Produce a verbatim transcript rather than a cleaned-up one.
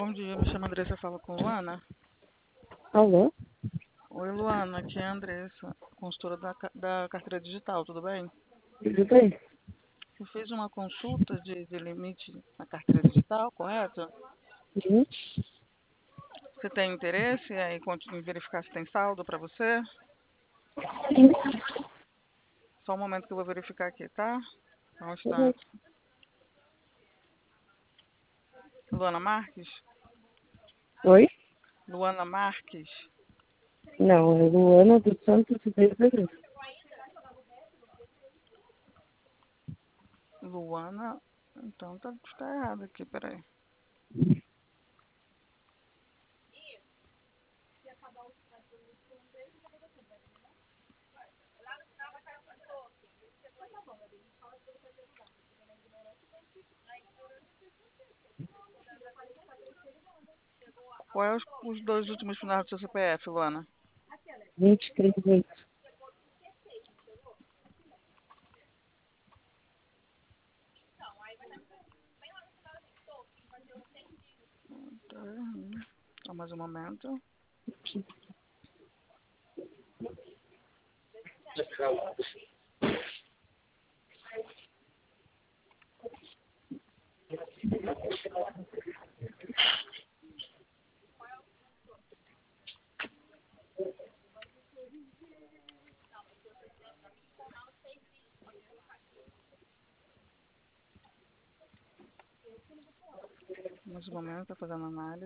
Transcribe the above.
Bom dia, me chamo Andressa, falo com Luana. Alô? Oi, Luana, aqui é a Andressa, consultora da, ca- da carteira digital, tudo bem? Tudo bem? Você fez uma consulta de, de limite na carteira digital, correto? Sim. Você tem interesse em, conti- em verificar se tem saldo para você? Só um momento que eu vou verificar aqui, tá? Só um Uhum. instante. Luana Marques? Oi? Luana Marques? Não, é Luana do Santos de Beleza. Luana? Então tá, tá errado aqui, peraí. Qual é os, os dois últimos finais do seu C P F, Luana? vinte e três oito. Tá, hum. Só mais um momento. Mais um momento, tô fazendo análise.